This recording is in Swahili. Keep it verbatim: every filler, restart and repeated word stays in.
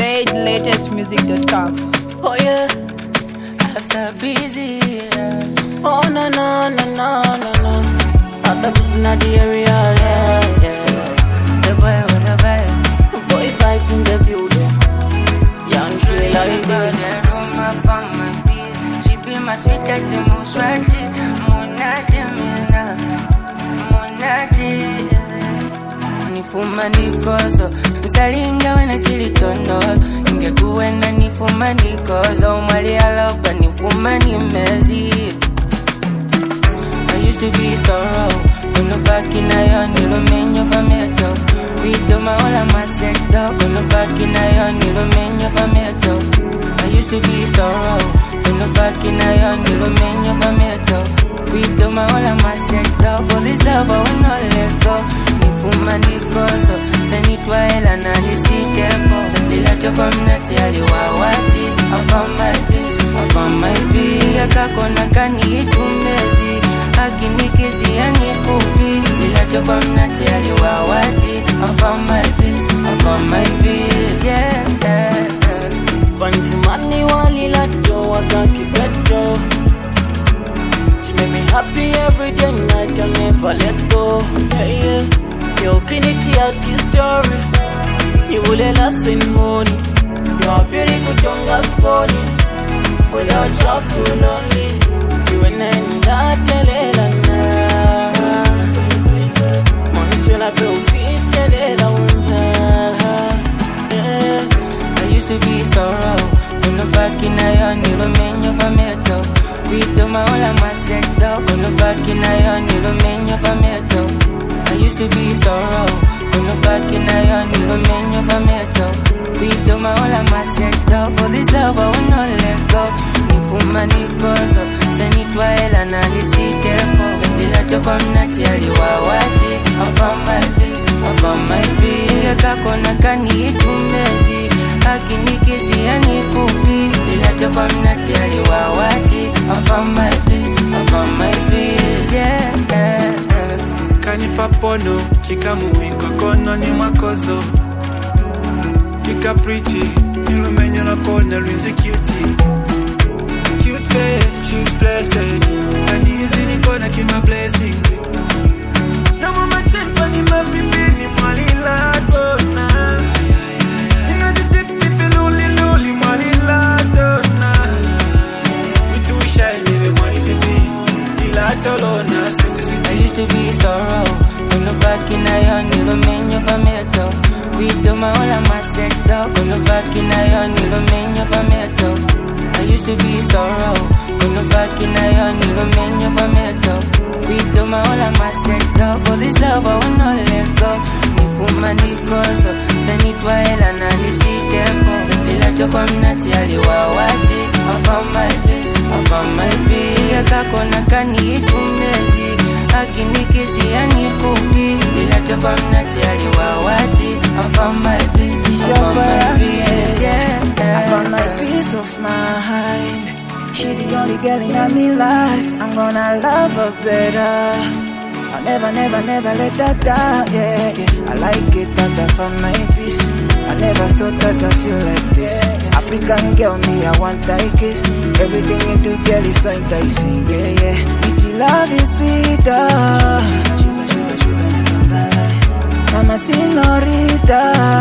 zed latest music dot com. Oh yeah, after busy. Yeah. oh na na na na na na. After busy in the area, yeah, yeah. The boy with the vibe, boy vibes in the building. Young killer, baby. My fama, she be my sweetest emotion. Monate mina, monate. Nifuma nikozo, msalinga wena kilitonol. Ingekuwe na nifuma nikozo, mwali alopa nifuma nimezi. I used to be sorrow, kuno faki na yo nilumenyo fameto. Wito maola maseto, kuno faki na yo nilumenyo fameto. I used to be sorrow, kuno faki na yo nilumenyo fameto. Wito maola maseto, for this love I will not let go. Nifuma nikozo, senitwa hela na nisitepo. Lila choko mnati aliwawati, I found my peace, I found my peace. Yaka kona kani itumezi, akinikisi ya nikupi. Lila choko mnati aliwawati, I found my peace, I found my peace. Yeah, yeah, yeah. Panfumani wali lato wakaki beto. She made me happy every day, night I never let go. Yeah, yeah. Yo, can you tell this story? You will let us in money. You're beautiful, young as pony. Without you, feel lonely. You and I, that telelana. Monsola profit, telelana. I used to be sorrow, kuno faki na yo nilumenyo fameto. Wito maola maseto, kuno faki na yo nilumenyo fameto. I used to be sorrow, kuno faki na yo nilumenyo fameto. Wito maola maseto, for this love I will not let go. Nifuma nikozo, senitwa hela na nisitepo. Lila choko mnati aliwawati, I found my peace, I found my peace. Yaka kona kani itumezi, akinikisi ya nikupi. Lila choko mnati aliwawati, I found my peace, I found my peace. Yeah, yeah, yeah. Kanifa pono, kika muwiko kono ni mwakozo. Kika pretty, nilumenyo na kona rinzi cutie. Cute face, she's blessed. And easy ni kona kima blessings. Na mama tempa ni mapipi ni mwalila tona. Nina jitip luli luli mwalila tona. Mitu isha ilive mwali fifi. Ila tolona siti siti. I used to be sorrow, kuno faki na yo nilumenyo fameto. Wito maola maseto, kuno faki na yo nilumenyo fameto. I used to be sorrow, kuno faki na yo nilumenyo fameto. Wito maola maseto, for this love I will not let go. Nifuma nikozo, senitwa hela na nisitepo. Lila choko mnati aliwawati, I found my peace, I found my peace. Yaka kona kani itumezi, akinikisi ya nikupi. Lila choko mnati aliwawati, I found my peace, I found my peace. Yeah, yeah. I found my peace of mind. She the only girl in my life. I'm gonna love her better. I'll never, never, never let that down. Yeah, yeah. I like it that I found my peace. I never thought that I feel like this. African girl, me, I want that kiss. Everything you do, girl, is so enticing. Yeah, yeah. Pretty love is sweeter. Sugar, sugar, sugar, sugar, never buy. Mama señorita.